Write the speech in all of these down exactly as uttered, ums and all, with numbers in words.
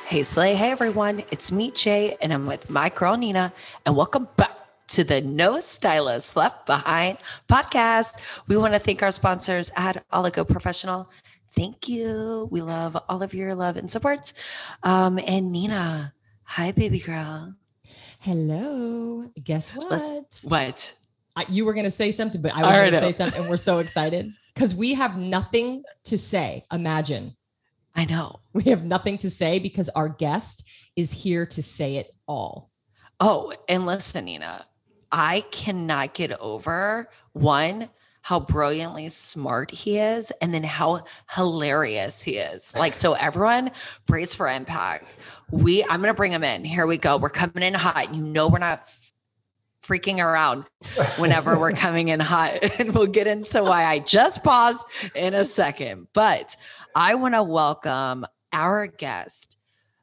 Hey Slay, hey everyone, it's me Jay and I'm with my girl Nina and welcome back to the No Stylist Left Behind podcast. We want to thank our sponsors at Oligo Professional. Thank you. We love all of your love and support. Um, and Nina, hi baby girl. Hello. Guess what? Let's, what? I, you were going to say something, but I was going to say something and we're so excited because we have nothing to say. Imagine. I know. We have nothing to say because our guest is here to say it all. Oh, and listen, Nina, I cannot get over one, how brilliantly smart he is, and then how hilarious he is. Like, so everyone brace for impact. We, I'm going to bring him in. Here we go. We're coming in hot. You know, we're not f- freaking around whenever we're coming in hot. And we'll get into why I just paused in a second. But I want to welcome our guest,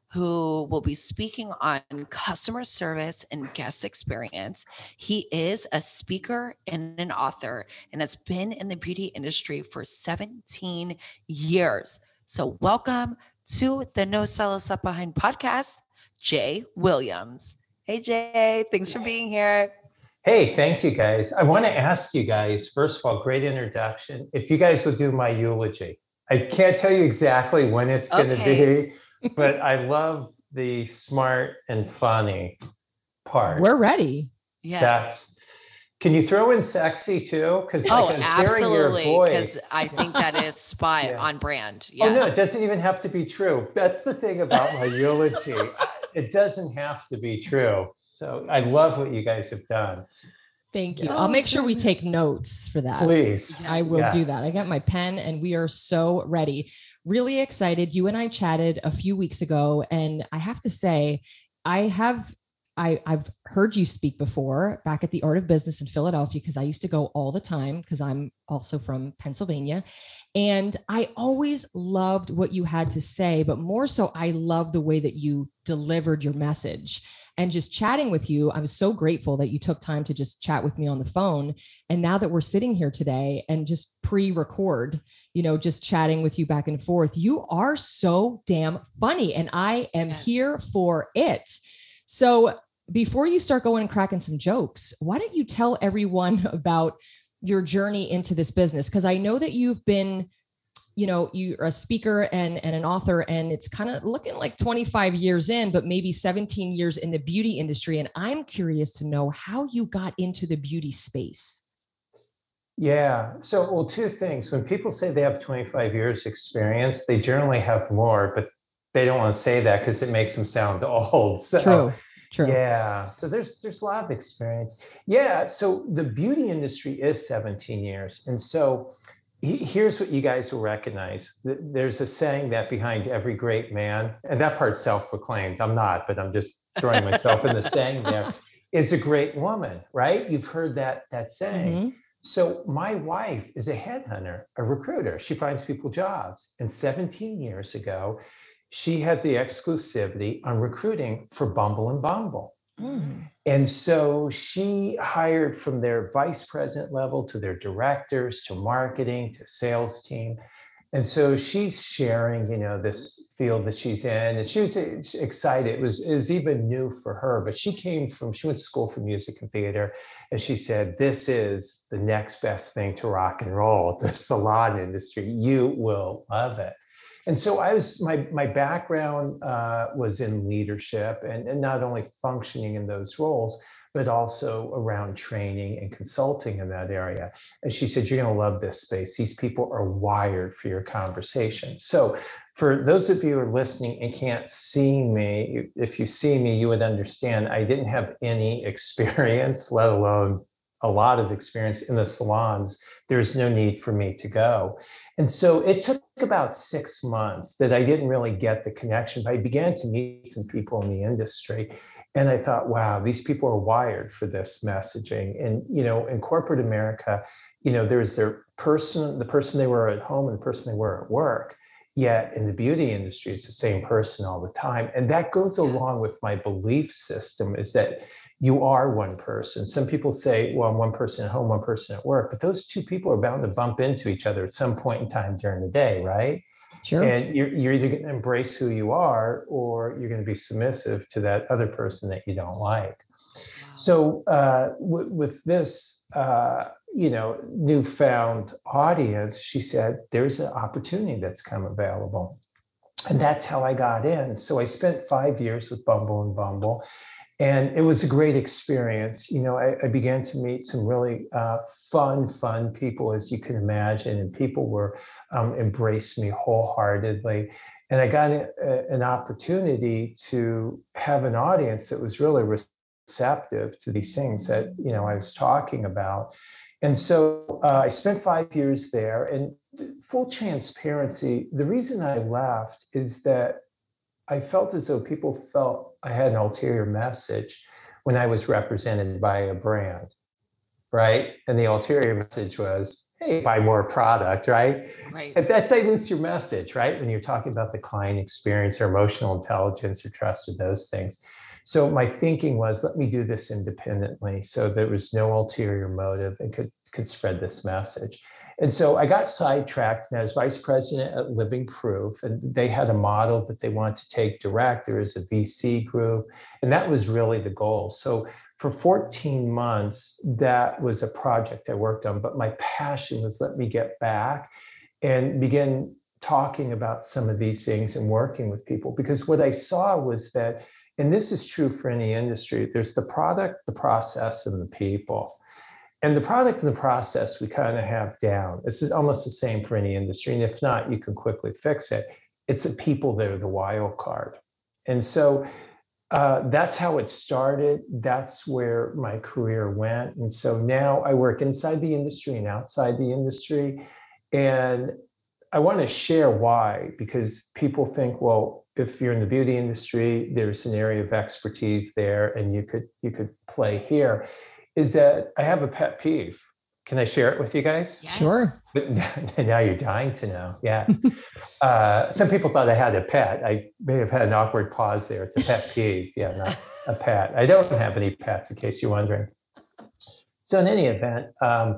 who will be speaking on customer service and guest experience. He is a speaker and an author and has been in the beauty industry for seventeen years. So welcome to the No Stylist Left Behind podcast, Jay Williams. Hey, Jay, thanks for being here. Hey, thank you guys. I want to ask you guys, first of all, great introduction. If you guys will do my eulogy. I can't tell you exactly when it's going to Okay. be, but I love the smart and funny part. We're ready. Yes. That's, can you throw in sexy too? Because Oh, like, absolutely. Because I think that is spot Yeah. on brand. Yes. Oh, no, it doesn't even have to be true. That's the thing about my eulogy. It doesn't have to be true. So I love what you guys have done. Thank you. Yes. I'll make sure we take notes for that. Please. I will Yes. do that. I got my pen and we are so ready. Really excited. You and I chatted a few weeks ago, and I have to say, I have I, I've heard you speak before back at the Art of Business in Philadelphia, because I used to go all the time because I'm also from Pennsylvania. And I always loved what you had to say, but more so, I love the way that you delivered your message. And just chatting with you, I'm so grateful that you took time to just chat with me on the phone. And now that we're sitting here today and just pre-record, you know, just chatting with you back and forth, you are so damn funny. And I am Yes. here for it. So before you start going and cracking some jokes, why don't you tell everyone about your journey into this business? Because I know that you've been, you know, you're a speaker and, and an author, and it's kind of looking like twenty-five years in, but maybe seventeen years in the beauty industry. And I'm curious to know how you got into the beauty space. Yeah. So, well, two things. When people say they have twenty-five years experience, they generally have more, but they don't want to say that because it makes them sound old. So, True. True. yeah. So there's there's a lot of experience. Yeah. So the beauty industry is seventeen years. And so he- here's what you guys will recognize. Th- There's a saying that behind every great man, and that part's self-proclaimed. I'm not, but I'm just throwing myself in the saying there, is a great woman, right? You've heard that that saying. Mhm. So my wife is a headhunter, a recruiter. She finds people jobs. And seventeen years ago, she had the exclusivity on recruiting for Bumble and Bumble. Mm. And so she hired from their vice president level to their directors, to marketing, to sales team. And so she's sharing, you know, this field that she's in, and she was excited. It was, it was even new for her, but she came from, she went to school for music and theater, and she said, this is the next best thing to rock and roll, the salon industry. You will love it. And so I was, my, my background uh, was in leadership, and, and not only functioning in those roles, but also around training and consulting in that area. And she said, you're going to love this space. These people are wired for your conversation. So for those of you who are listening and can't see me, if you see me, you would understand I didn't have any experience, let alone a lot of experience in the salons. There's no need for me to go. And so it took about six months that I didn't really get the connection, but I began to meet some people in the industry. And I thought, wow, these people are wired for this messaging. And, you know, in corporate America, you know, there's their person, the person they were at home and the person they were at work. Yet in the beauty industry, it's the same person all the time. And that goes along with my belief system, is that you are one person. Some people say, well, I'm one person at home, one person at work, but those two people are bound to bump into each other at some point in time during the day, right? Sure. And you're, you're either going to embrace who you are, or you're going to be submissive to that other person that you don't like. Wow. So uh, w- with this, uh, you know, newfound audience, she said, there's an opportunity that's come available. And that's how I got in. So I spent five years with Bumble and Bumble. And it was a great experience. You know, I, I began to meet some really uh, fun, fun people, as you can imagine, and people were um, embraced me wholeheartedly. And I got a, a, an opportunity to have an audience that was really receptive to these things that, you know, I was talking about. And so uh, I spent five years there. And full transparency, the reason I left is that I felt as though people felt I had an ulterior message when I was represented by a brand, right? And the ulterior message was, hey, buy more product, right? Right. And that dilutes your message, right? When you're talking about the client experience or emotional intelligence or trust or those things. So my thinking was, let me do this independently. So there was no ulterior motive and could, could spread this message. And so I got sidetracked, and I was vice president at Living Proof, and they had a model that they wanted to take direct. There was a V C group, and that was really the goal. So for fourteen months, that was a project I worked on, but my passion was let me get back and begin talking about some of these things and working with people. Because what I saw was that, and this is true for any industry, there's the product, the process, and the people. And the product and the process we kind of have down. This is almost the same for any industry. And if not, you can quickly fix it. It's the people that are the wild card. And so uh, that's how it started. That's where my career went. And so now I work inside the industry and outside the industry. And I want to share why, because people think, well, if you're in the beauty industry, there's an area of expertise there and you could you could play here. Is that I have a pet peeve. Can I share it with you guys? Yes. Sure. But now you're dying to know. Yes. uh, some people thought I had a pet. I may have had an awkward pause there. It's a pet peeve. Yeah, not a pet. I don't have any pets, in case you're wondering. So in any event, um,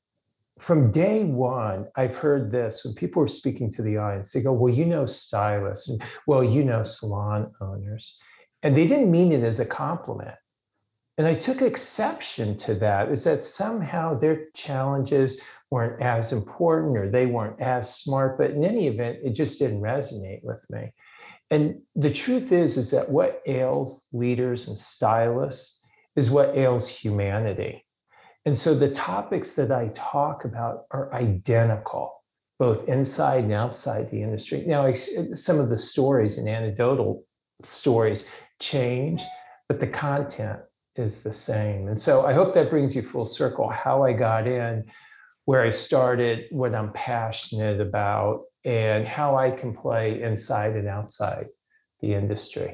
from day one, I've heard this when people are speaking to the audience. They go, well, you know, stylists, and well, you know, salon owners. And they didn't mean it as a compliment. And I took exception to that, is that somehow their challenges weren't as important or they weren't as smart, but in any event, it just didn't resonate with me. And the truth is, is that what ails leaders and stylists is what ails humanity. And so the topics that I talk about are identical, both inside and outside the industry. Now, I, some of the stories and anecdotal stories change, but the content is the same. And so I hope that brings you full circle how I got in, where I started, what I'm passionate about, and how I can play inside and outside the industry.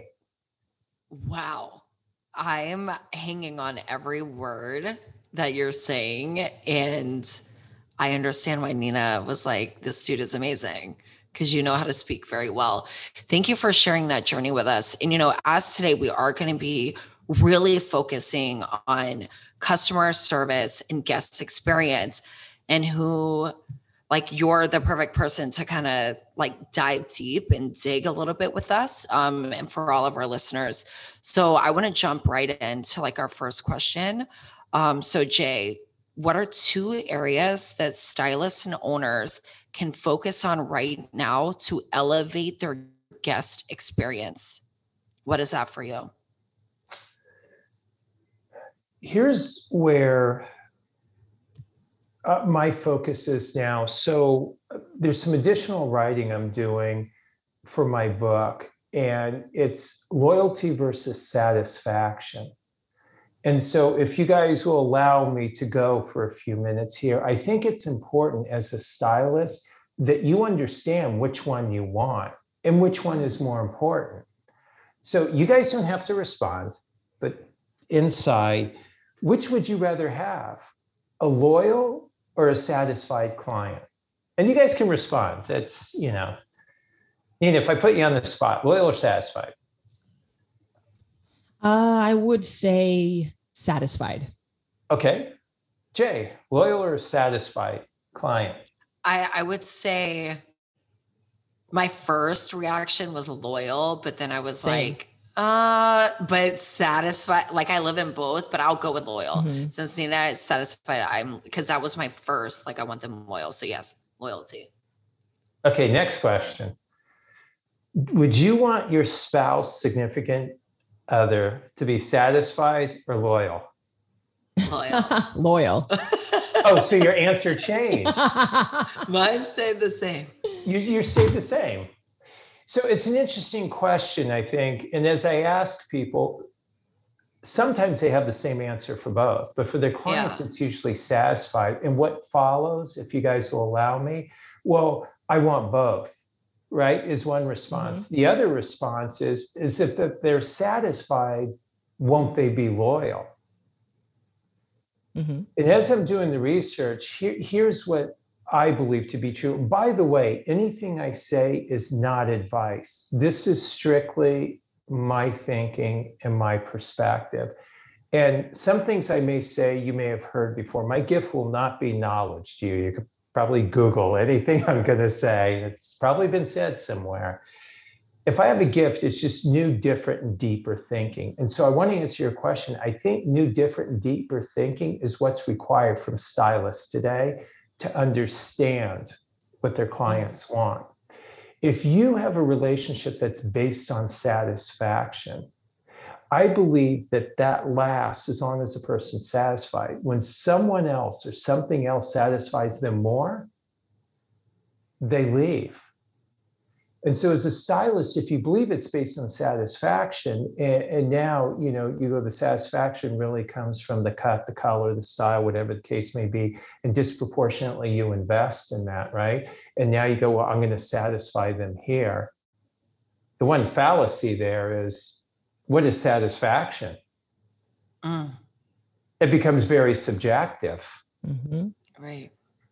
Wow. I'm hanging on every word that you're saying. And I understand why Nina was like, this dude is amazing, because you know how to speak very well. Thank you for sharing that journey with us. And, you know, as today, we are going to be really focusing on customer service and guest experience, and who, like, you're the perfect person to kind of like dive deep and dig a little bit with us, um, and for all of our listeners. So I want to jump right into like our first question. Um, so Jay, what are two areas that stylists and owners can focus on right now to elevate their guest experience? What is that for you? Here's where uh, my focus is now. So uh, there's some additional writing I'm doing for my book, and it's loyalty versus satisfaction. And so if you guys will allow me to go for a few minutes here, I think it's important as a stylist that you understand which one you want and which one is more important. So you guys don't have to respond, but inside, which would you rather have, a loyal or a satisfied client? And you guys can respond. That's, you know, Nina, if I put you on the spot, loyal or satisfied? Uh, I would say satisfied. Okay. Jay, loyal or satisfied client? I, I would say My first reaction was loyal, but then I was Same. like, uh, but satisfied. Like I live in both, but I'll go with loyal. Mhm. Since Nina is satisfied, I'm because that was my first. Like I want them loyal. So yes, loyalty. Okay, next question. Would you want your spouse, significant other, to be satisfied or loyal? Loyal. Loyal. Oh, so your answer changed. Mine stayed the same. You, you stayed the same. So it's an interesting question, I think. And as I ask people, sometimes they have the same answer for both, but for their clients, Yeah. it's usually satisfied. And what follows, if you guys will allow me, well, I want both, right? Is one response. The other response is, is if if they're satisfied, won't they be loyal? Mhm. And as I'm doing the research, here, here's what I believe to be true. By the way, anything I say is not advice. This is strictly my thinking and my perspective. And some things I may say you may have heard before. My gift will not be knowledge to you. You could probably Google anything I'm going to say. It's probably been said somewhere. If I have a gift, it's just new, different, and deeper thinking. And so I want to answer your question. I think new, different, and deeper thinking is what's required from stylists today to understand what their clients want. If you have a relationship that's based on satisfaction, I believe that that lasts as long as the person's satisfied. When someone else or something else satisfies them more, they leave. And so as a stylist, if you believe it's based on satisfaction, and, and now, you know, you go, the satisfaction really comes from the cut, the color, the style, whatever the case may be, and disproportionately you invest in that, right? And now you go, well, I'm going to satisfy them here. The one fallacy there is, what is satisfaction? Mm, It becomes very subjective. Mhm. right.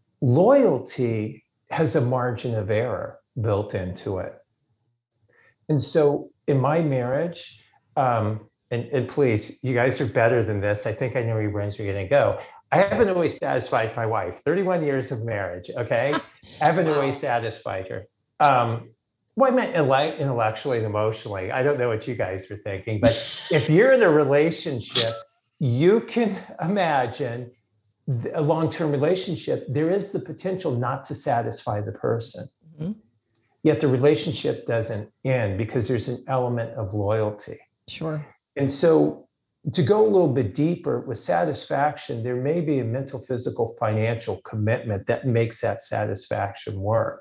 Loyalty has a margin of error built into it. And so in my marriage, um, and, and please, you guys are better than this. I think I know where your brains are going to go. I haven't always satisfied my wife. thirty-one years of marriage, okay? I haven't Wow. always satisfied her. Um, well, I meant intell- intellectually and emotionally. I don't know what you guys are thinking, but if you're in a relationship, you can imagine a long-term relationship, there is the potential not to satisfy the person. Mhm. Yet the relationship doesn't end because there's an element of loyalty. Sure. And so to go a little bit deeper with satisfaction, there may be a mental, physical, financial commitment that makes that satisfaction work.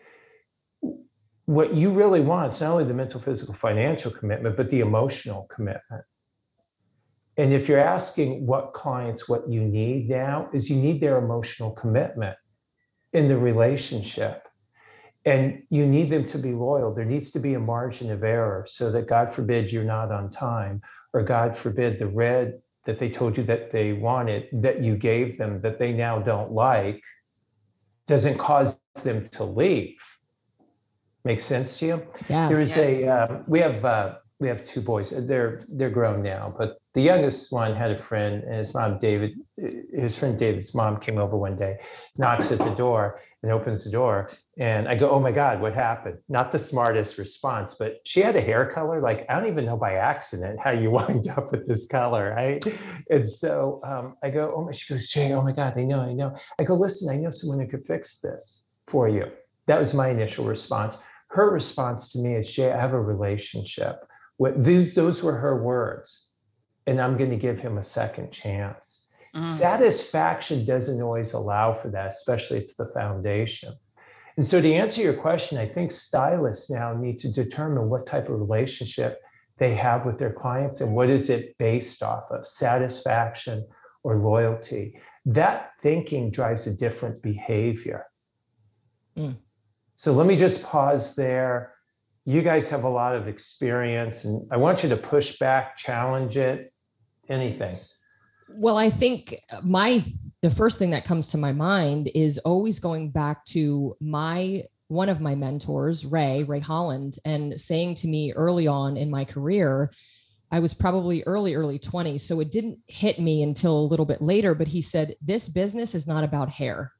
What you really want is not only the mental, physical, financial commitment, but the emotional commitment. And if you're asking what clients, what you need now is you need their emotional commitment in the relationship. And you need them to be loyal. There needs to be a margin of error so that, God forbid, you're not on time, or God forbid, the red that they told you that they wanted, that you gave them, that they now don't like, doesn't cause them to leave. Makes sense to you? Yes. There's Yes. a, um, we have, uh, we have two boys. They're, they're grown now, but the youngest one had a friend, and his mom, David, his friend David's mom came over one day, knocks at the door and opens the door. And I go, oh my God, what happened? Not the smartest response, but she had a hair color. Like, I don't even know by accident how you wind up with this color, right? And so um, I go, oh my, she goes, Jay, oh my God, I know, I know. I go, listen, I know someone who could fix this for you. That was my initial response. Her response to me is, Jay, I have a relationship. What these, those were her words. And I'm going to give him a second chance. Mm. Satisfaction doesn't always allow for that, especially it's the foundation. And so to answer your question, I think stylists now need to determine what type of relationship they have with their clients and what is it based off of, satisfaction or loyalty. That thinking drives a different behavior. Mm. So let me just pause there. You guys have a lot of experience, and I want you to push back, challenge it, anything. Well, I think my the first thing that comes to my mind is always going back to my one of my mentors, Ray, Ray Holland, and saying to me early on in my career, I was probably early, early twenties. So it didn't hit me until a little bit later, but he said, this business is not about hair.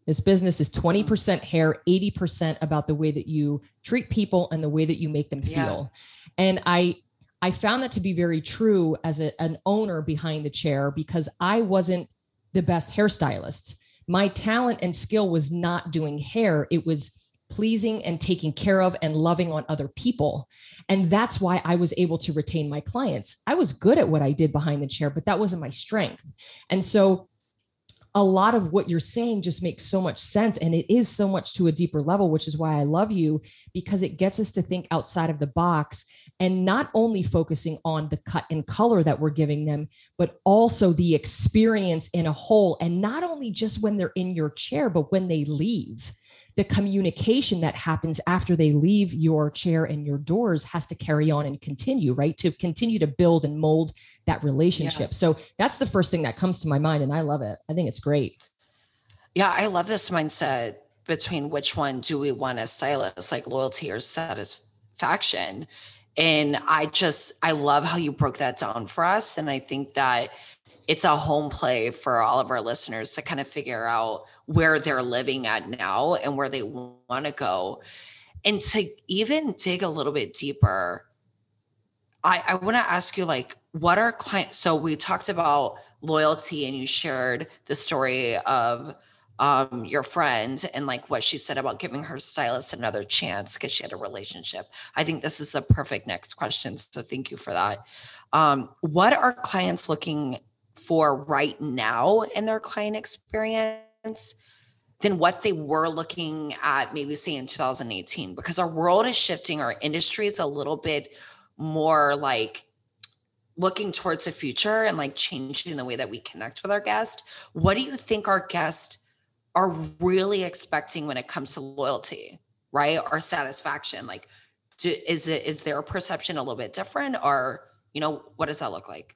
This business is twenty percent hair, eighty percent about the way that you treat people and the way that you make them feel. Yeah. And I, I found that to be very true as a, an owner behind the chair, because I wasn't the best hairstylist. My talent and skill was not doing hair. It was pleasing and taking care of and loving on other people. And that's why I was able to retain my clients. I was good at what I did behind the chair, but that wasn't my strength. And so a lot of what you're saying just makes so much sense. And it is so much to a deeper level, which is why I love you, because it gets us to think outside of the box and not only focusing on the cut and color that we're giving them, but also the experience in a whole. And not only just when they're in your chair, but when they leave. The communication that happens after they leave your chair and your doors has to carry on and continue, right? To continue to build and mold that relationship. Yeah. So that's the first thing that comes to my mind. And I love it. I think it's great. Yeah. I love this mindset between which one do we want as stylists, like loyalty or satisfaction. And I just, I love how you broke that down for us. And I think that it's a home play for all of our listeners to kind of figure out where they're living at now and where they want to go. And to even dig a little bit deeper, I, I want to ask you, like, what are clients? So we talked about loyalty and you shared the story of um, your friend and like what she said about giving her stylist another chance because she had a relationship. I think this is the perfect next question. So thank you for that. Um, what are clients looking for right now in their client experience than what they were looking at maybe say in two thousand eighteen? Because our world is shifting, our industry is a little bit more like looking towards the future and like changing the way that we connect with our guests. What do you think our guests are really expecting when it comes to loyalty, right? Or satisfaction? Like, do, is it, is their perception a little bit different, or, you know, what does that look like?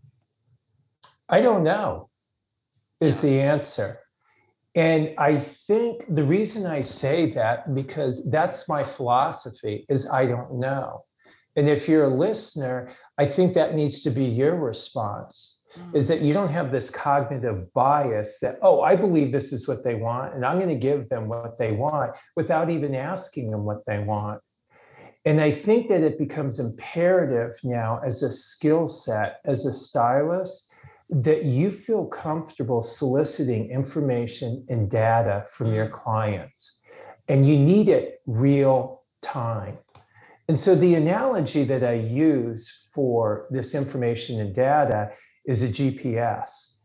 I don't know is the answer. And I think the reason I say that, because that's my philosophy, is I don't know. And if you're a listener, I think that needs to be your response, mm. is that you don't have this cognitive bias that, oh, I believe this is what they want, and I'm going to give them what they want without even asking them what they want. And I think that it becomes imperative now as a skill set, as a stylist, that you feel comfortable soliciting information and data from your clients, and you need it real time. And so the analogy that I use for this information and data is a G P S,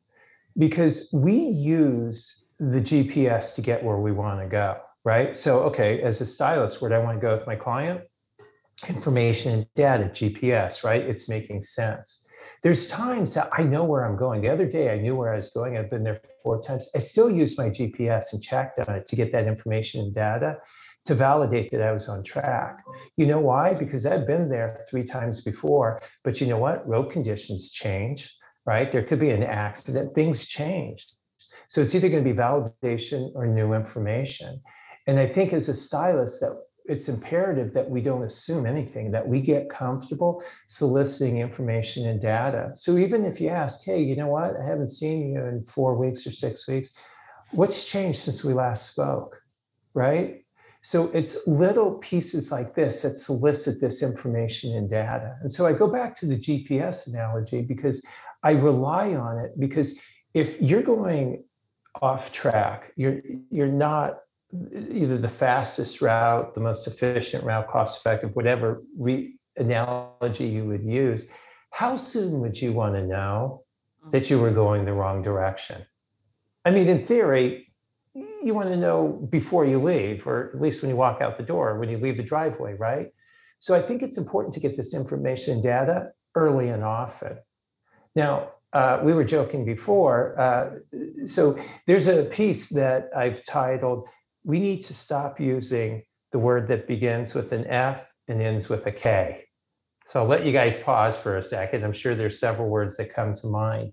because we use the G P S to get where we want to go, right? So, okay, as a stylist, where do I want to go with my client? Information and data, G P S, right? It's making sense. There's times that I know where I'm going. The other day, I knew where I was going. I've been there four times. I still use my G P S and checked on it to get that information and data to validate that I was on track. You know why? Because I've been there three times before, but you know what? Road conditions change, right? There could be an accident, things changed. So it's either going to be validation or new information. And I think as a stylist, that it's imperative that we don't assume anything, that we get comfortable soliciting information and data. So even if you ask, hey, you know what? I haven't seen you in four weeks or six weeks. What's changed since we last spoke, right? So it's little pieces like this that solicit this information and data. And so I go back to the G P S analogy because I rely on it, because if you're going off track, you're you're not either the fastest route, the most efficient route, cost effective, whatever re- analogy you would use, how soon would you want to know that you were going the wrong direction? I mean, in theory, you want to know before you leave, or at least when you walk out the door, when you leave the driveway, right? So I think it's important to get this information and data early and often. Now, uh, we were joking before. Uh, so there's a piece that I've titled, we need to stop using the word that begins with an F and ends with a K. So I'll let you guys pause for a second. I'm sure there's several words that come to mind.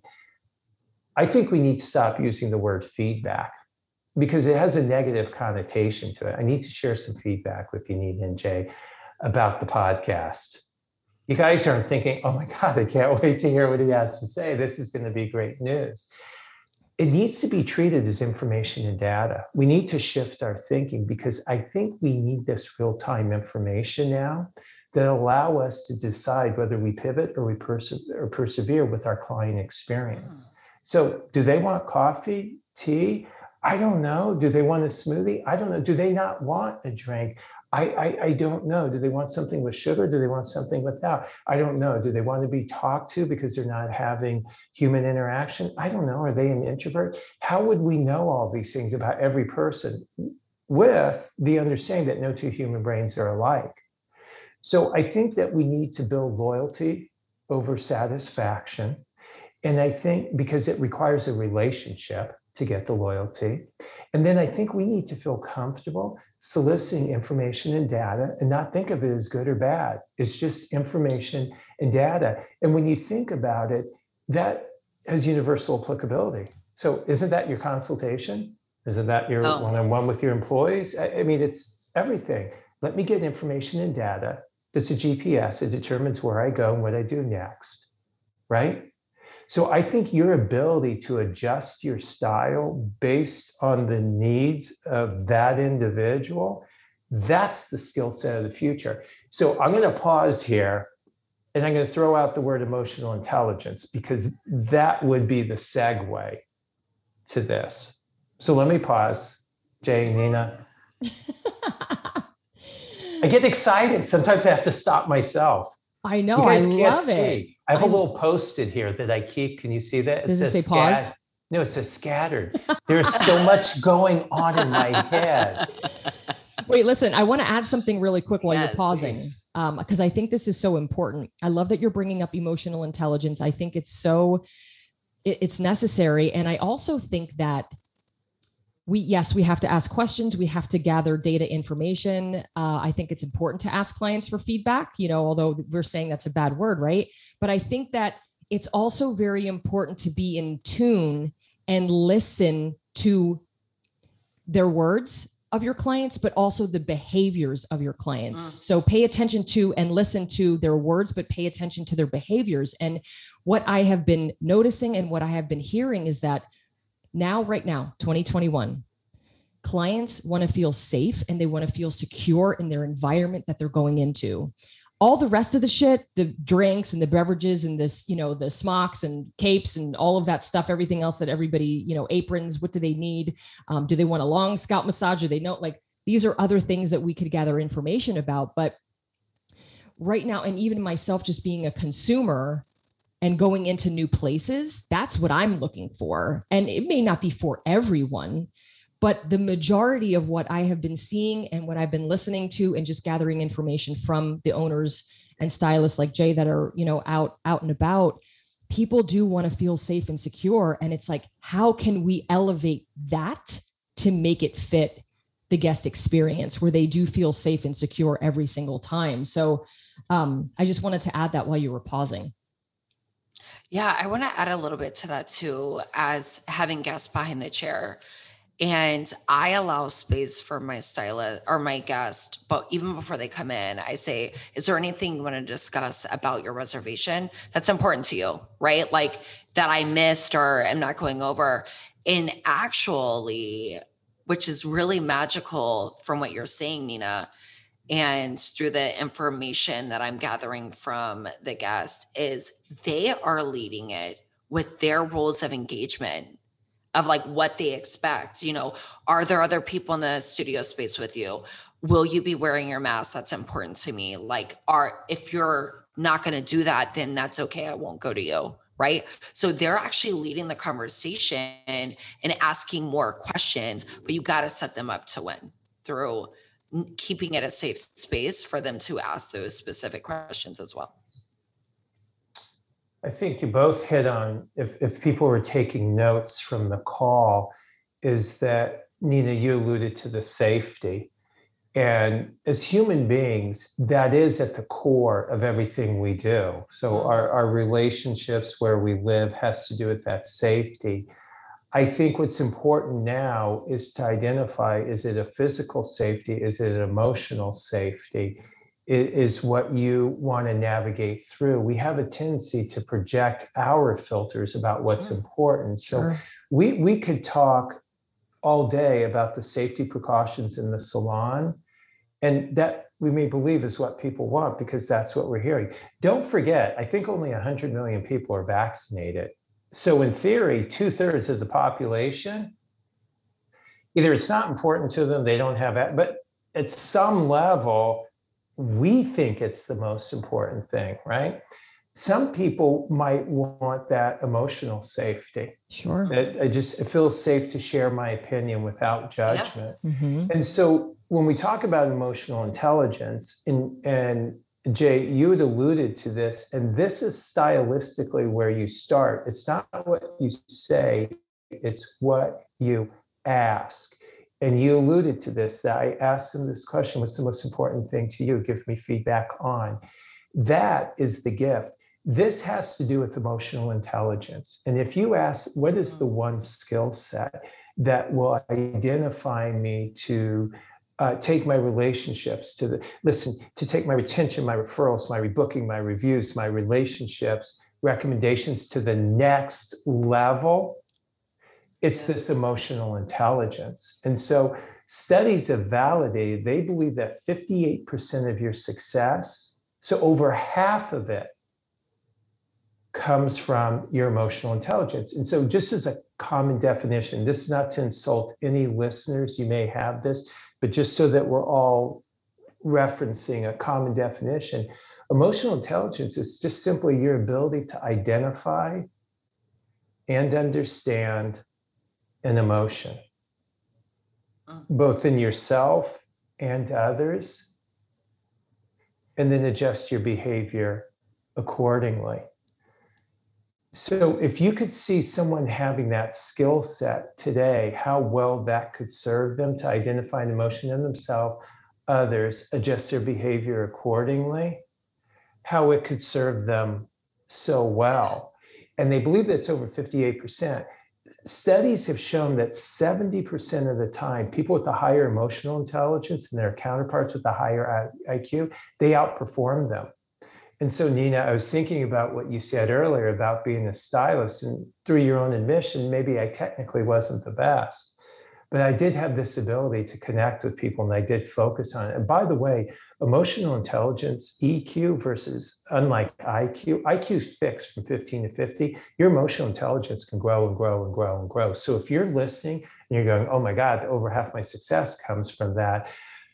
I think we need to stop using the word feedback because it has a negative connotation to it. I need to share some feedback with you, Nina and Jay, about the podcast. You guys aren't thinking, oh my God, I can't wait to hear what he has to say. This is going to be great news. it needs to be treated as information and data. We need to shift our thinking because I think we need this real-time information now that allow us to decide whether we pivot or we perse- or persevere with our client experience. So do they want coffee, tea? I don't know. Do they want a smoothie? I don't know. Do they not want a drink? I, I, I don't know. Do they want something with sugar? Do they want something without? I don't know. Do they want to be talked to because they're not having human interaction? I don't know. Are they an introvert? How would we know all these things about every person with the understanding that no two human brains are alike? So I think that we need to build loyalty over satisfaction. And I think because it requires a relationship to get the loyalty. And then I think we need to feel comfortable soliciting information and data and not think of it as good or bad. It's just information and data. And when you think about it, that has universal applicability. So isn't that your consultation? Isn't that your Oh. one-on-one with your employees? I, I mean, it's everything. Let me get information and data that's a G P S. It determines where I go and what I do next, right? So I think your ability to adjust your style based on the needs of that individual, that's the skill set of the future. So I'm going to pause here and I'm going to throw out the word emotional intelligence because that would be the segue to this. So let me pause. Jay, Nina. I get excited. Sometimes I have to stop myself. I know. I love see. it. I have I'm, a little post-it here that I keep. Can you see that? It does says it say pause? scat- No, it says scattered. There's so much going on in my head. Wait, listen, I want to add something really quick while Yes, you're pausing, um, because I think this is so important. I love that you're bringing up emotional intelligence. I think it's so, it, it's necessary. And I also think that we, yes, we have to ask questions. We have to gather data information. Uh, I think it's important to ask clients for feedback, you know, although we're saying that's a bad word, right? But I think that it's also very important to be in tune and listen to their words of your clients, but also the behaviors of your clients. Mm. So pay attention to and listen to their words, but pay attention to their behaviors. And what I have been noticing and what I have been hearing is that now, right now, twenty twenty-one, clients want to feel safe and they want to feel secure in their environment that they're going into. All the rest of the shit, the drinks and the beverages and this, you know, the smocks and capes and all of that stuff, everything else that everybody, you know, aprons, what do they need? Um, do they want a long scalp massage? Do they know? Like, these are other things that we could gather information about. But right now, and even myself just being a consumer and going into new places, that's what I'm looking for. And it may not be for everyone, but the majority of what I have been seeing and what I've been listening to and just gathering information from the owners and stylists like Jay that are, you know, out, out and about, people do want to feel safe and secure. And it's like, how can we elevate that to make it fit the guest experience where they do feel safe and secure every single time? So um, I just wanted to add that while you were pausing. Yeah, I want to add a little bit to that too, as having guests behind the chair. And I allow space for my stylist or my guest, but even before they come in, I say, is there anything you want to discuss about your reservation that's important to you, right? Like that I missed or am not going over. And actually, which is really magical from what you're saying, Nina, and through the information that I'm gathering from the guest, is they are leading it with their rules of engagement of like what they expect. You know, are there other people in the studio space with you? Will you be wearing your mask? That's important to me. Like, are, if you're not going to do that, then that's okay. I won't go to you. Right. So they're actually leading the conversation and asking more questions, but you got to set them up to win through keeping it a safe space for them to ask those specific questions as well. I think you both hit on, if, if people were taking notes from the call, is that, Nina, you alluded to the safety. And as human beings, that is at the core of everything we do. So mm-hmm. our, our relationships where we live has to do with that safety. I think what's important now is to identify, is it a physical safety? Is it an emotional safety? is what you want to navigate through. We have a tendency to project our filters about what's important. So Sure. we we could talk all day about the safety precautions in the salon, and that we may believe is what people want because that's what we're hearing. Don't forget, I think only one hundred million people are vaccinated. So in theory, two thirds of the population, either it's not important to them, they don't have it, but at some level, we think it's the most important thing, right? Some people might want that emotional safety. Sure. It, it just it feels safe to share my opinion without judgment. Yeah. Mm-hmm. And so when we talk about emotional intelligence, and, and Jay, you had alluded to this, and this is stylistically where you start. It's not what you say, it's what you ask. And you alluded to this, that I asked them this question, what's the most important thing to you? Give me feedback on. That is the gift. This has to do with emotional intelligence. And if you ask, what is the one skill set that will identify me to uh, take my relationships to the, listen, to take my retention, my referrals, my rebooking, my reviews, my relationships, recommendations to the next level, it's this emotional intelligence. And so studies have validated, they believe that fifty-eight percent of your success, so over half of it, comes from your emotional intelligence. And so just as a common definition, this is not to insult any listeners, you may have this, but just so that we're all referencing a common definition, emotional intelligence is just simply your ability to identify and understand an emotion, both in yourself and others, and then adjust your behavior accordingly. So if you could see someone having that skill set today, how well that could serve them to identify an emotion in themselves, others, adjust their behavior accordingly, how it could serve them so well. And they believe that's over fifty-eight percent. Studies have shown that seventy percent of the time, people with a higher emotional intelligence and their counterparts with a higher I Q, they outperform them. And so, Nina, I was thinking about what you said earlier about being a stylist, and through your own admission, maybe I technically wasn't the best, but I did have this ability to connect with people and I did focus on it. And by the way, emotional intelligence, E Q versus unlike I Q, I Q is fixed from fifteen to fifty. Your emotional intelligence can grow and grow and grow and grow. So if you're listening and you're going, oh my God, over half my success comes from that,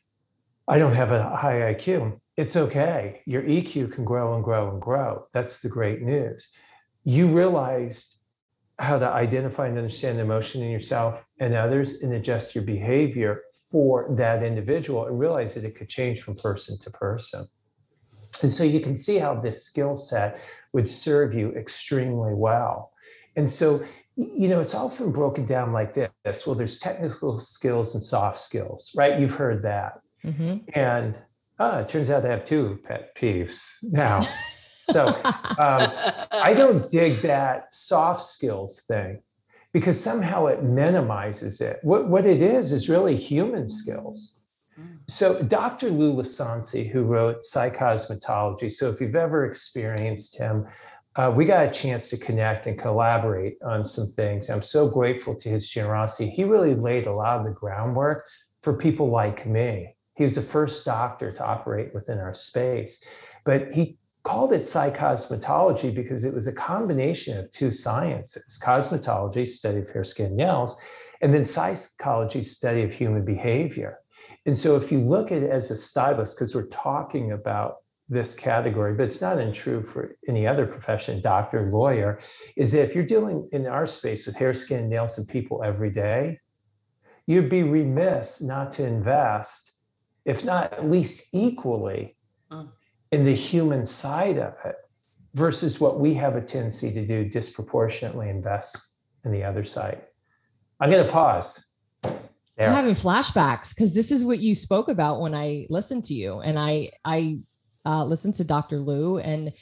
I don't have a high I Q. It's okay. Your E Q can grow and grow and grow. That's the great news. You realized how to identify and understand emotion in yourself and others and adjust your behavior for that individual, and realize that it could change from person to person. And so you can see how this skill set would serve you extremely well. And so, you know, it's often broken down like this. Well, there's technical skills and soft skills, right? You've heard that. Mm-hmm. And oh, it turns out I have two pet peeves now. So um, I don't dig that soft skills thing because somehow it minimizes it. What, what it is is really human skills. So Doctor Lou Lisansi, who wrote Psychosmetology, so if you've ever experienced him, uh, we got a chance to connect and collaborate on some things. I'm so grateful to his generosity. He really laid a lot of the groundwork for people like me. He was the first doctor to operate within our space, but he called it psychosmetology because it was a combination of two sciences: cosmetology, study of hair, skin, nails, and then psychology, study of human behavior. And so if you look at it as a stylist, because we're talking about this category, but it's not untrue for any other profession, doctor, lawyer, is that if you're dealing in our space with hair, skin, nails, and people every day, you'd be remiss not to invest, if not at least equally, mm. in the human side of it versus what we have a tendency to do, disproportionately invest in the other side. I'm going to pause. There. I'm having flashbacks because this is what you spoke about when I listened to you, and I I uh, listened to Doctor Lou, and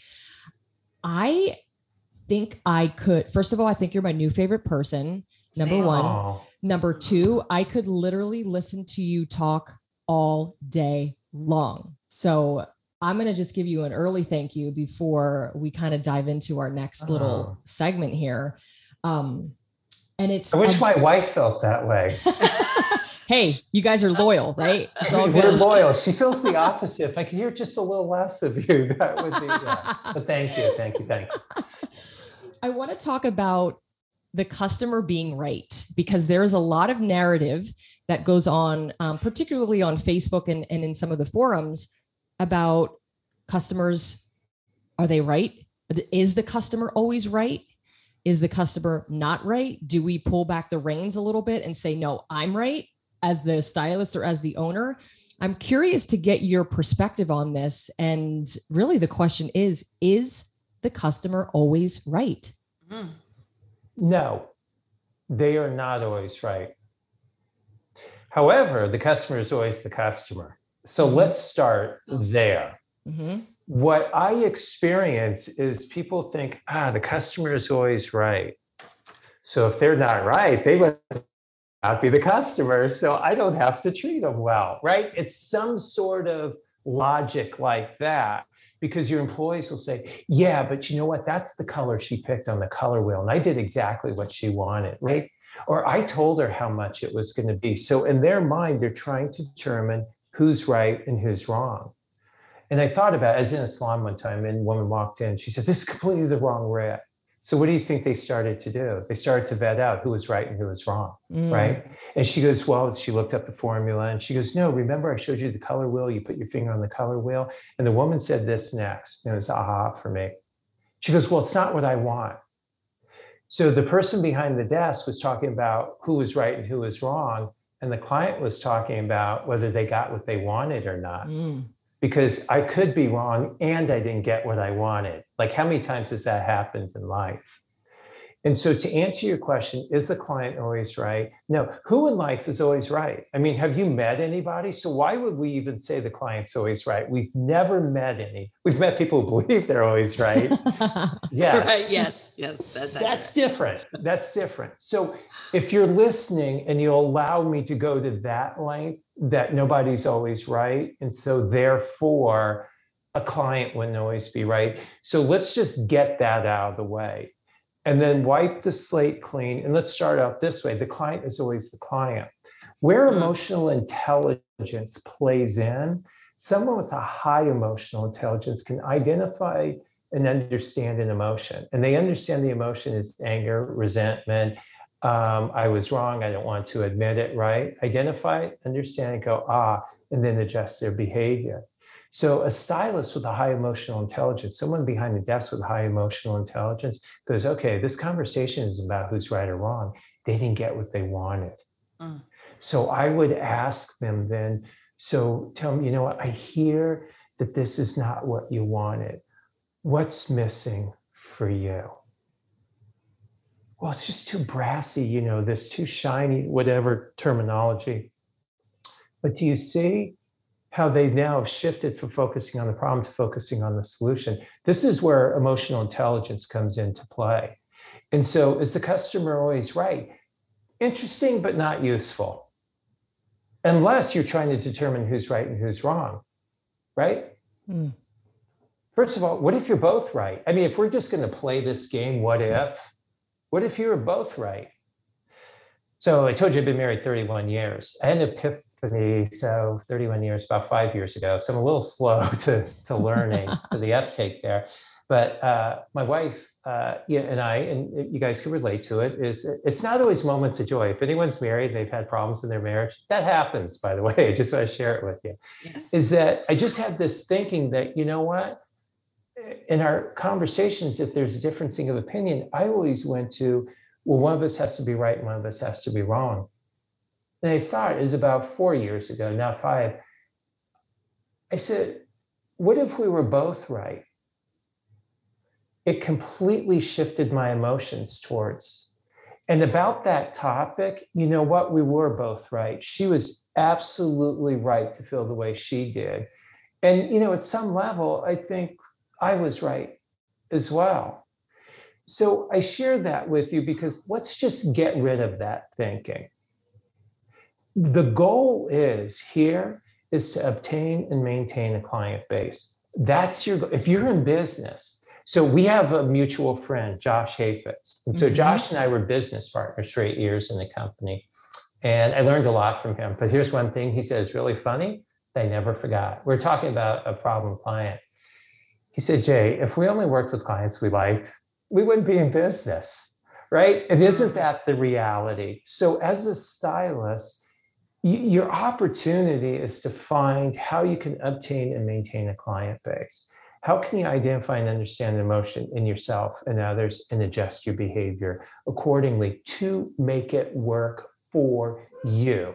I think I could. First of all, I think you're my new favorite person. Number Same. one. Oh. Number two, I could literally listen to you talk all day long. So I'm going to just give you an early thank you before we kind of dive into our next Oh. little segment here. Um, and it's, I wish um, my wife felt that way. hey, you guys are loyal, right? It's all We're good. loyal. She feels the opposite. If I could hear just a little less of you, that would be, yes. But thank you, thank you, thank you. I want to talk about the customer being right, because there is a lot of narrative that goes on, um, particularly on Facebook and, and in some of the forums, about customers. Are they right? Is the customer always right? Is the customer not right? Do we pull back the reins a little bit and say, no, I'm right as the stylist or as the owner? I'm curious to get your perspective on this. And really the question is, is the customer always right? Mm. No, they are not always right. However, the customer is always the customer. So Mhm. let's start there. Mm-hmm. What I experience is people think, ah, the customer is always right. So if they're not right, they must not be the customer. So I don't have to treat them well, right? It's some sort of logic like that, because your employees will say, yeah, but you know what? That's the color she picked on the color wheel. And I did exactly what she wanted, right? Or I told her how much it was going to be. So in their mind, they're trying to determine who's right and who's wrong. And I thought about it. I was in a salon one time and a woman walked in. She said, this is completely the wrong rat. So what do you think they started to do? They started to vet out who was right and who was wrong, Mm. right? And she goes, well, she looked up the formula and she goes, no, remember I showed you the color wheel? You put your finger on the color wheel. And the woman said this next. And it was aha for me. She goes, well, it's not what I want. So the person behind the desk was talking about who was right and who was wrong. And the client was talking about whether they got what they wanted or not. Mm. Because I could be wrong and I didn't get what I wanted. Like, how many times has that happened in life? And so to answer your question, is the client always right? No. Who in life is always right? I mean, have you met anybody? So why would we even say the client's always right? We've never met any. We've met people who believe they're always right. Yes. Right. Yes. Yes. That's That's accurate. different. That's different. So if you're listening and you'll allow me to go to that length, that nobody's always right. And so therefore, a client wouldn't always be right. So let's just get that out of the way. And then wipe the slate clean. And let's start out this way. The client is always the client. Where Mm. emotional intelligence plays in, someone with a high emotional intelligence can identify and understand an emotion. And they understand the emotion is anger, resentment. Um, I was wrong. I don't want to admit it, right? Identify it, understand it, go, ah, and then adjust their behavior. So a stylist with a high emotional intelligence, someone behind the desk with high emotional intelligence goes, okay, this conversation is about who's right or wrong. They didn't get what they wanted. Mm. So I would ask them then, so tell me, you know what, I hear that this is not what you wanted. What's missing for you? Well, it's just too brassy, you know, this too shiny, whatever terminology. But do you see how they now have shifted from focusing on the problem to focusing on the solution? This is where emotional intelligence comes into play. And so is the customer always right? Interesting, but not useful. Unless you're trying to determine who's right and who's wrong, right? Mm. First of all, what if you're both right? I mean, if we're just going to play this game, what if? What if you were both right? So I told you I've been married thirty-one years. I had an epiphany, so thirty-one years, about five years ago. So I'm a little slow to, to learning, to the uptake there. But uh, my wife uh, yeah, and I, and you guys can relate to it, is it's not always moments of joy. If anyone's married, they've had problems in their marriage, that happens, by the way. I just want to share it with you. Yes. Is that I just had this thinking that, you know what? In our conversations, if there's a differencing of opinion, I always went to, well, one of us has to be right and one of us has to be wrong. And I thought it was about four years ago, not five. I said, what if we were both right? It completely shifted my emotions towards. And about that topic, you know what? We were both right. She was absolutely right to feel the way she did. And, you know, at some level, I think I was right as well. So I share that with you because let's just get rid of that thinking. The goal is here is to obtain and maintain a client base. That's your, if you're in business. So we have a mutual friend, Josh Hafetz. And so mm-hmm. Josh and I were business partners for eight years in the company. And I learned a lot from him. But here's one thing he says really funny that I never forgot. We're talking about a problem client. He said, Jay, if we only worked with clients we liked, we wouldn't be in business, right? And isn't that the reality? So as a stylist, y- your opportunity is to find how you can obtain and maintain a client base. How can you identify and understand emotion in yourself and others and adjust your behavior accordingly to make it work for you?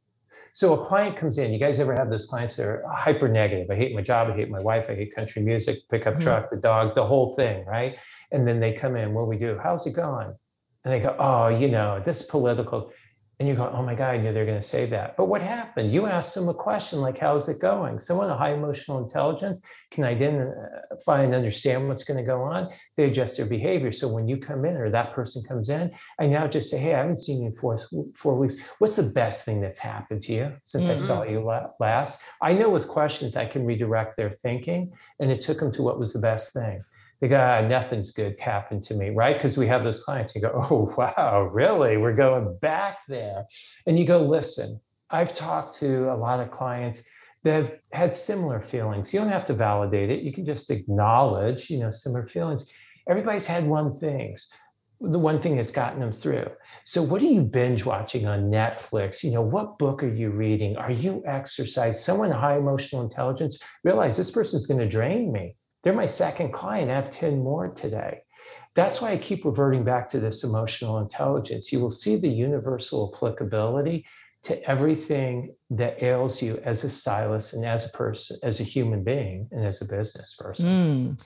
So a client comes in, you guys ever have those clients that are hyper negative? I hate my job, I hate my wife, I hate country music, pickup mm-hmm. truck, the dog, the whole thing, right? And then they come in, what do we do? How's it going? And they go, oh, you know, this political. And you go, oh my God, I knew they're going to say that. But what happened? You asked them a question like, how's it going? Someone with high emotional intelligence can identify and understand what's going to go on. They adjust their behavior. So when you come in or that person comes in, I now just say, hey, I haven't seen you in four, four weeks. What's the best thing that's happened to you since mm-hmm. I saw you last? I know with questions, I can redirect their thinking, and it took them to what was the best thing. They go, ah, nothing's good happened to me, right? Because we have those clients, you go, oh, wow, really? We're going back there. And you go, listen, I've talked to a lot of clients that have had similar feelings. You don't have to validate it. You can just acknowledge, you know, similar feelings. Everybody's had one thing. The one thing that's gotten them through. So what are you binge watching on Netflix? You know, what book are you reading? Are you exercising? Someone high emotional intelligence, realize this person's going to drain me. They're my second client. I have ten more today. That's why I keep reverting back to this emotional intelligence. You will see the universal applicability to everything that ails you as a stylist and as a person, as a human being, and as a business person. Mm.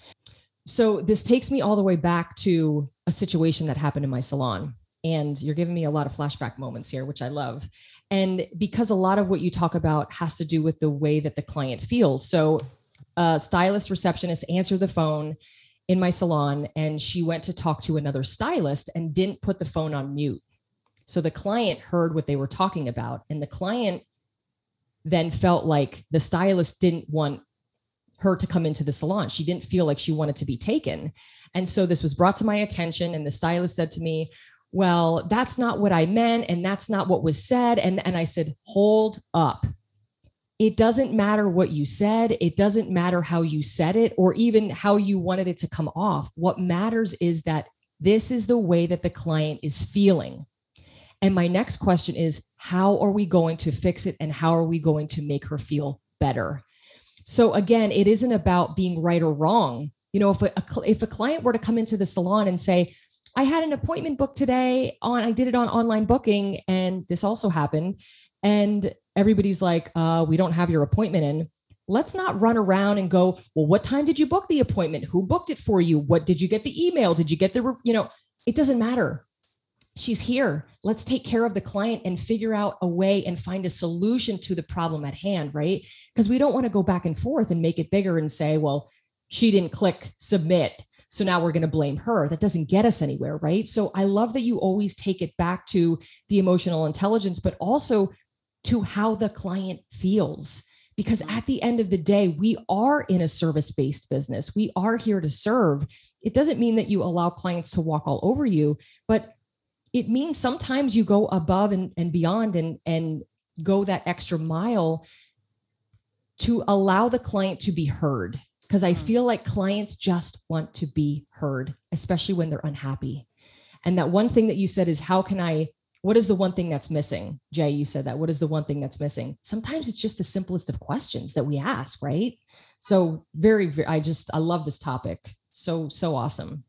So this takes me all the way back to a situation that happened in my salon. And you're giving me a lot of flashback moments here, which I love. And because a lot of what you talk about has to do with the way that the client feels. So a stylist receptionist answered the phone in my salon, and she went to talk to another stylist and didn't put the phone on mute. So the client heard what they were talking about, and the client then felt like the stylist didn't want her to come into the salon. She didn't feel like she wanted to be taken. And so this was brought to my attention, and the stylist said to me, well, that's not what I meant, and that's not what was said. And, and I said, hold up. It doesn't matter what you said. It doesn't matter how you said it or even how you wanted it to come off. What matters is that this is the way that the client is feeling. And my next question is, how are we going to fix it? And how are we going to make her feel better? So again, it isn't about being right or wrong. You know, if a, if a client were to come into the salon and say, I had an appointment booked today on, I did it on online booking, and this also happened. And everybody's like, uh, we don't have your appointment in. Let's not run around and go, well, what time did you book the appointment? Who booked it for you? What did you get the email? Did you get the, you know, it doesn't matter. She's here. Let's take care of the client and figure out a way and find a solution to the problem at hand, right? Because we don't want to go back and forth and make it bigger and say, well, she didn't click submit, so now we're going to blame her. That doesn't get us anywhere, right? So I love that you always take it back to the emotional intelligence, but also to how the client feels. Because at the end of the day, we are in a service-based business. We are here to serve. It doesn't mean that you allow clients to walk all over you, but it means sometimes you go above and, and beyond and, and go that extra mile to allow the client to be heard. Because I feel like clients just want to be heard, especially when they're unhappy. And that one thing that you said is, how can I, what is the one thing that's missing? Jay, you said that. What is the one thing that's missing? Sometimes it's just the simplest of questions that we ask, right? So very, very, I just, I love this topic. So, so awesome.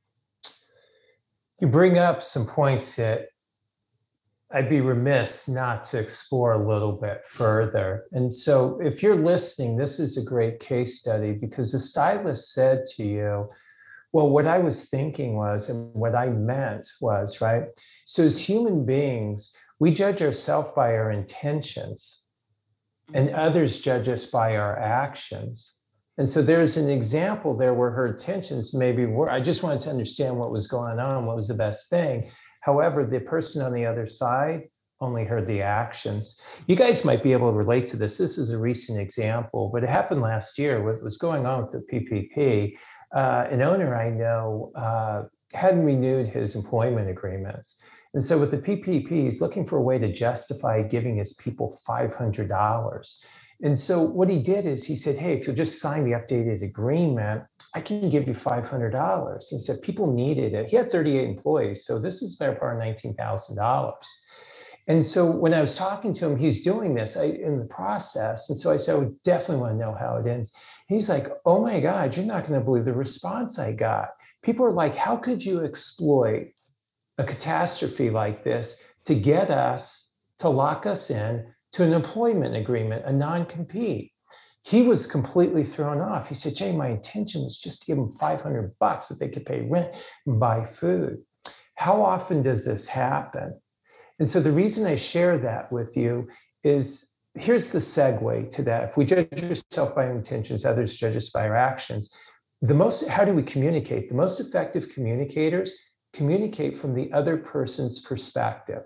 You bring up some points that I'd be remiss not to explore a little bit further. And so if you're listening, this is a great case study because the stylist said to you, well, what I was thinking was, and what I meant was, right? So as human beings, we judge ourselves by our intentions and others judge us by our actions. And so there's an example there where her intentions maybe were, I just wanted to understand what was going on, what was the best thing. However, the person on the other side only heard the actions. You guys might be able to relate to this. This is a recent example, but it happened last year. What was going on with the P P P, uh, an owner I know uh, hadn't renewed his employment agreements. And so with the P P P, he's looking for a way to justify giving his people five hundred dollars. And so what he did is he said, hey, if you'll just sign the updated agreement, I can give you five hundred dollars. He said people needed it. He had thirty-eight employees, so this is better part of nineteen thousand dollars. And so when I was talking to him, he's doing this I, in the process. And so I said, I would definitely want to know how it ends. He's like, oh my God, you're not going to believe the response I got. People are like, how could you exploit a catastrophe like this to get us, to lock us in to an employment agreement, a non-compete? He was completely thrown off. He said, Jay, my intention was just to give them five hundred bucks that they could pay rent and buy food. How often does this happen? And so the reason I share that with you is, here's the segue to that. If we judge ourselves by our intentions, others judge us by our actions. The most, how do we communicate? The most effective communicators communicate from the other person's perspective.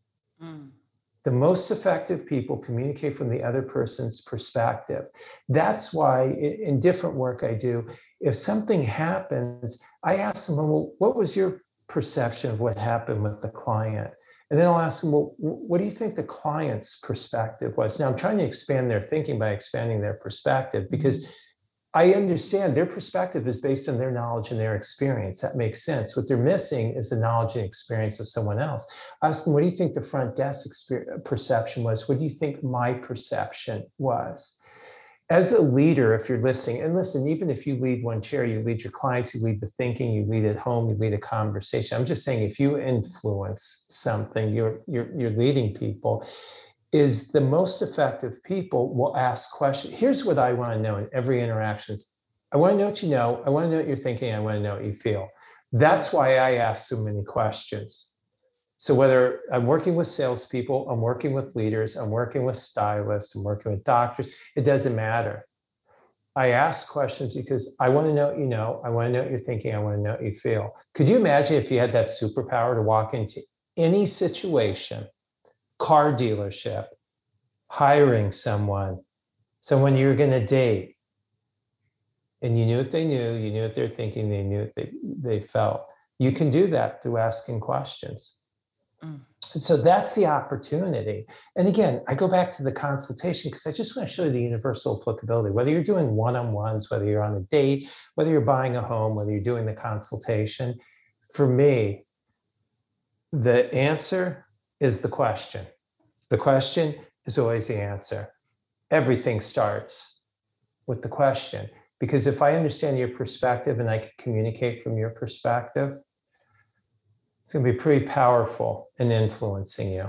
Mm. The most effective people communicate from the other person's perspective. That's why in different work I do, if something happens, I ask them, well, what was your perception of what happened with the client? And then I'll ask them, well, what do you think the client's perspective was? Now I'm trying to expand their thinking by expanding their perspective, because I understand their perspective is based on their knowledge and their experience. That makes sense. What they're missing is the knowledge and experience of someone else. Ask them, what do you think the front desk perception was? What do you think my perception was? As a leader, if you're listening, and listen, even if you lead one chair, you lead your clients, you lead the thinking, you lead at home, you lead a conversation. I'm just saying, if you influence something, you're, you're, you're leading people, is the most effective people will ask questions. Here's what I want to know in every interaction. I want to know what you know. I want to know what you're thinking. I want to know what you feel. That's why I ask so many questions. So whether I'm working with salespeople, I'm working with leaders, I'm working with stylists, I'm working with doctors, it doesn't matter. I ask questions because I want to know what you know. I want to know what you're thinking. I want to know what you feel. Could you imagine if you had that superpower to walk into any situation, car dealership, hiring someone, someone you're going to date, and you knew what they knew, you knew what they're thinking, they knew what they, they felt. You can do that through asking questions. Mm. So that's the opportunity. And again, I go back to the consultation because I just want to show you the universal applicability. Whether you're doing one-on-ones, whether you're on a date, whether you're buying a home, whether you're doing the consultation, for me, the answer is the question. The question is always the answer. Everything starts with the question, because if I understand your perspective and I can communicate from your perspective, it's going to be pretty powerful in influencing you.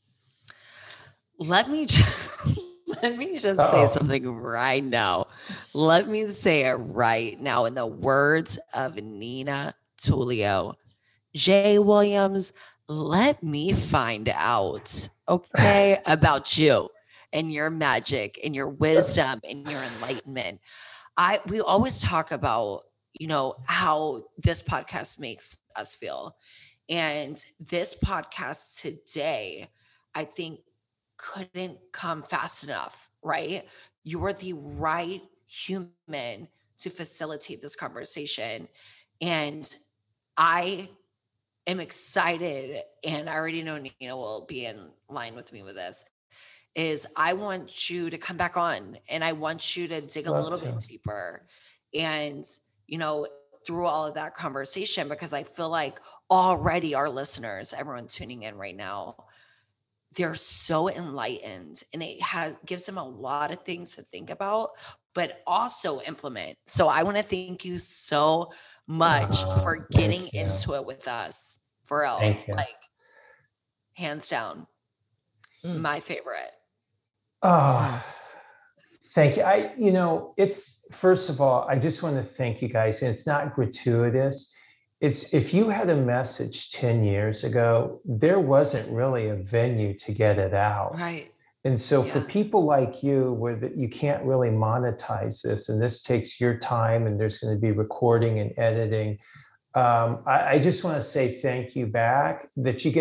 Let me just, let me just Uh-oh. say something right now. Let me say it right now in the words of Nina Tullio. Jay Williams, let me find out, okay, about you and your magic and your wisdom and your enlightenment. I we always talk about, you know, how this podcast makes us feel. And this podcast today, I think, couldn't come fast enough, right? You're the right human to facilitate this conversation. And I am excited, and I already know Nina will be in line with me with this, is I want you to come back on, and I want you to dig a Love little to. bit deeper and, you know, through all of that conversation, because I feel like already our listeners, everyone tuning in right now, they're so enlightened, and it has gives them a lot of things to think about, but also implement. So I want to thank you so much uh, for getting into it with us. For real, like hands down, mm. my favorite. Oh, yes. Thank you. I, you know, it's, first of all, I just want to thank you guys. And it's not gratuitous. It's, if you had a message ten years ago, there wasn't really a venue to get it out. Right. And so yeah. for people like you, where the, you can't really monetize this, and this takes your time, and there's going to be recording and editing, um, I, I just want to say thank you back, that you get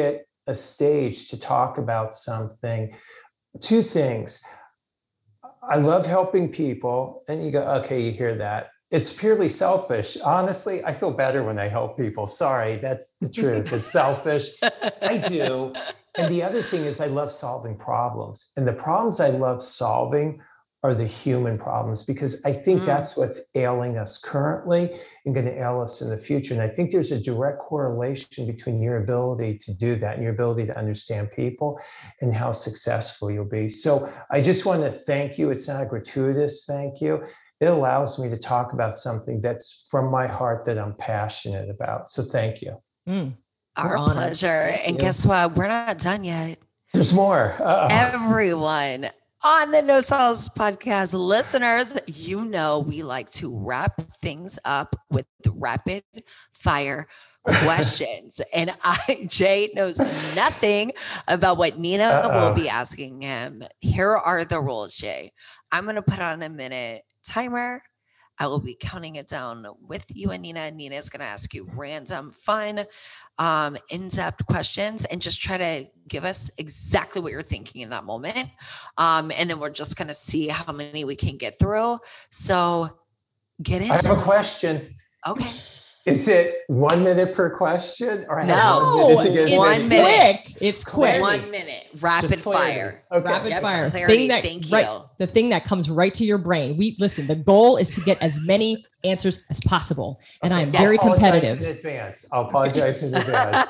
a stage to talk about something. Two things. I love helping people. And you go, okay, you hear that. It's purely selfish. Honestly, I feel better when I help people. Sorry, that's the truth. It's selfish. I do. And the other thing is I love solving problems. And the problems I love solving are the human problems, because I think mm. that's what's ailing us currently and going to ail us in the future. And I think there's a direct correlation between your ability to do that and your ability to understand people and how successful you'll be. So I just want to thank you. It's not a gratuitous thank you. It allows me to talk about something that's from my heart that I'm passionate about. So thank you. Mm. Our pleasure. Thank and you. Guess what? We're not done yet. There's more. Uh-oh. Everyone on the No Cells podcast, listeners, you know we like to wrap things up with the rapid fire questions. And I, Jay knows nothing about what Nina Uh-oh. will be asking him. Here are the rules, Jay. I'm going to put on a minute timer. I will be counting it down with you and Nina. Nina is going to ask you random, fun, um, in-depth questions and just try to give us exactly what you're thinking in that moment. Um, and then we're just going to see how many we can get through. So get into it. I have a question. Okay. Is it one minute per question? Or I no, one minute it's one minute. Quick. It's quick. One minute. Rapid fire. Okay. Rapid yep. fire. Clarity. Thing that, Thank right, you. The thing that comes right to your brain. We listen. The goal is to get as many answers as possible, and okay. I am yes. very competitive. In advance. I'll apologize in advance.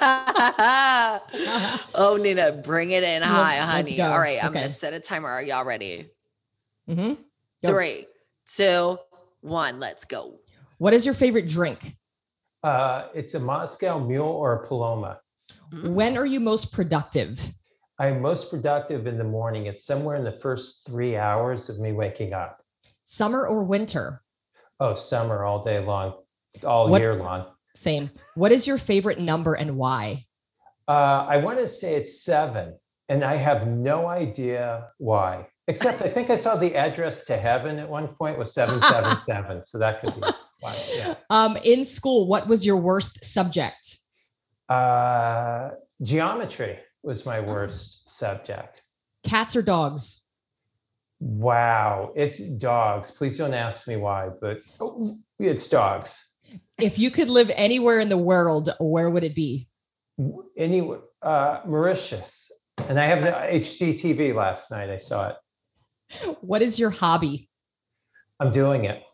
Oh, Nina, bring it in high, Let's honey. go. All right, I'm okay. gonna set a timer. Are y'all ready? Mm-hmm. Three, two, one. Let's go. What is your favorite drink? Uh, it's a Moscow Mule or a Paloma. When are you most productive? I'm most productive in the morning. It's somewhere in the first three hours of me waking up. Summer or winter? Oh, summer all day long, all what, year long. Same. What is your favorite number and why? Uh, I want to say it's seven, and I have no idea why. Except I think I saw the address to heaven at one point was seven seven seven. So that could be why. Yes. Um, in school, what was your worst subject? Uh, geometry was my worst subject. Cats or dogs? Wow, it's dogs. Please don't ask me why, but oh, it's dogs. If you could live anywhere in the world, where would it be? Anywhere, uh, Mauritius. And I have the H D T V last night. I saw it. What is your hobby? I'm doing it.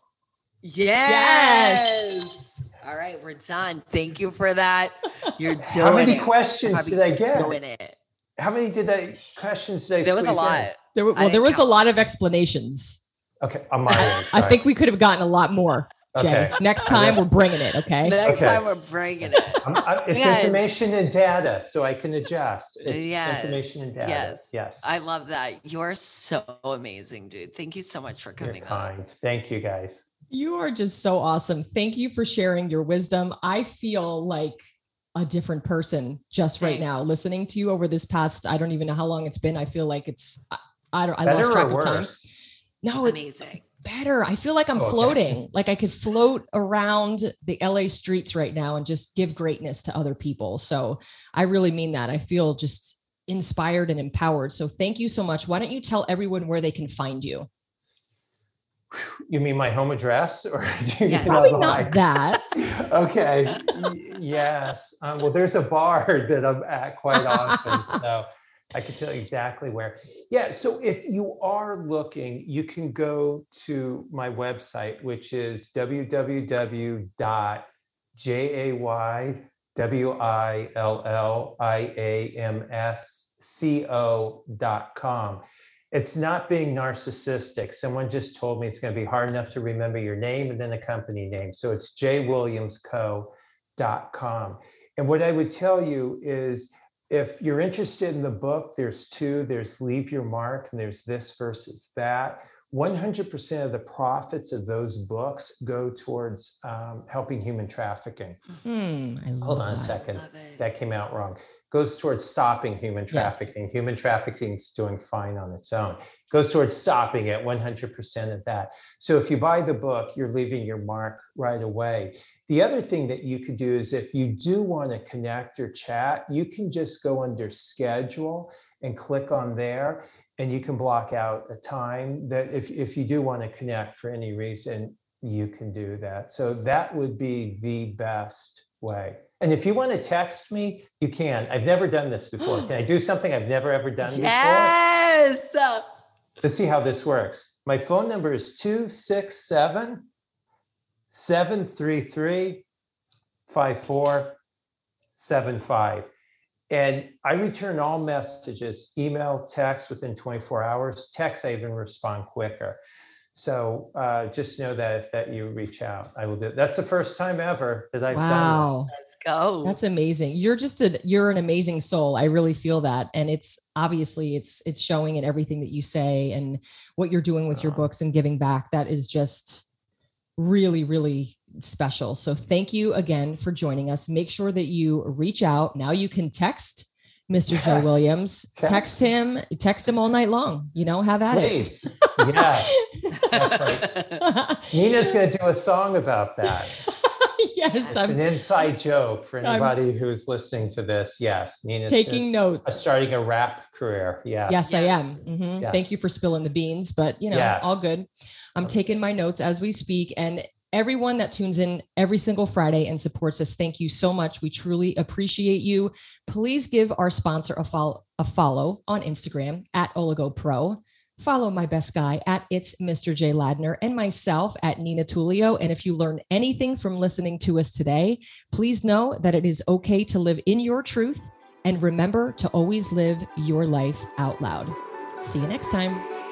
Yes. yes. All right, we're done. Thank you for that. You're doing it. How many it. questions did I get? Doing it. How many did I questions did I There was a lot. In? There were, well, there was count. a lot of explanations. Okay, on my end. I think we could have gotten a lot more. Jay. Okay. Next time we're bringing it. Okay. Next okay. time we're bringing it. I'm, I'm, it's yes. information and data, so I can adjust. It's yes. information and data. Yes. Yes. I love that. You're so amazing, dude. Thank you so much for coming You're kind. on. Thank you, guys. You are just so awesome. Thank you for sharing your wisdom. I feel like a different person just right now listening to you over this past, I don't even know how long it's been. I feel like it's, I, I don't, I Better lost track or of time. worse? No, amazing. Better. I feel like I'm oh, okay. floating, like I could float around the L A streets right now and just give greatness to other people. So I really mean that. I feel just inspired and empowered. So thank you so much. Why don't you tell everyone where they can find you? You mean my home address, or do you yeah, probably not that? Okay. Yes. Um, well, there's a bar that I'm at quite often, so I can tell you exactly where. Yeah. So if you are looking, you can go to my website, which is w w w dot jay williamsco dot com. It's not being narcissistic. Someone just told me it's going to be hard enough to remember your name and then a company name. So it's jay williams co dot com. And what I would tell you is, if you're interested in the book, there's two. There's Leave Your Mark, and there's This versus That. one hundred percent of the profits of those books go towards um, helping human trafficking. Mm, I love Hold on that. a second. That came out wrong. goes towards stopping human trafficking. Yes. Human trafficking is doing fine on its own. It goes towards stopping it, one hundred percent of that. So if you buy the book, you're leaving your mark right away. The other thing that you could do is if you do want to connect or chat, you can just go under schedule and click on there, and you can block out a time that if, if you do want to connect for any reason, you can do that. So that would be the best way. And if you want to text me, you can. I've never done this before. Can I do something I've never ever done yes! before? Yes. Let's see how this works. My phone number is two six seven, seven three three, five four seven five. And I return all messages, email, text within twenty-four hours. Text, I even respond quicker. So uh, just know that if that you reach out, I will do it. That's the first time ever that I've wow. done that. Let's go. That's amazing. You're just a, you're an amazing soul. I really feel that. And it's obviously it's, it's showing in everything that you say and what you're doing with your books and giving back. That is just really, really special. So thank you again for joining us. Make sure that you reach out. Now you can text Mister Yes. Joe Williams, text. text him, text him all night long, you know, have at Please. It. Yes. That's right. Nina's going to do a song about that. Yes. It's I'm, an inside joke for anybody I'm, who's listening to this. Yes. Nina's taking notes. Starting a rap career. Yes. Yes, yes. I am. Mm-hmm. Yes. Thank you for spilling the beans, but you know, yes. all good. I'm taking my notes as we speak, and everyone that tunes in every single Friday and supports us, thank you so much. We truly appreciate you. Please give our sponsor a follow, a follow on Instagram at OligoPro. Follow my best guy at It's Mister J Ladner and myself at Nina Tullio. And if you learned anything from listening to us today, please know that it is okay to live in your truth, and remember to always live your life out loud. See you next time.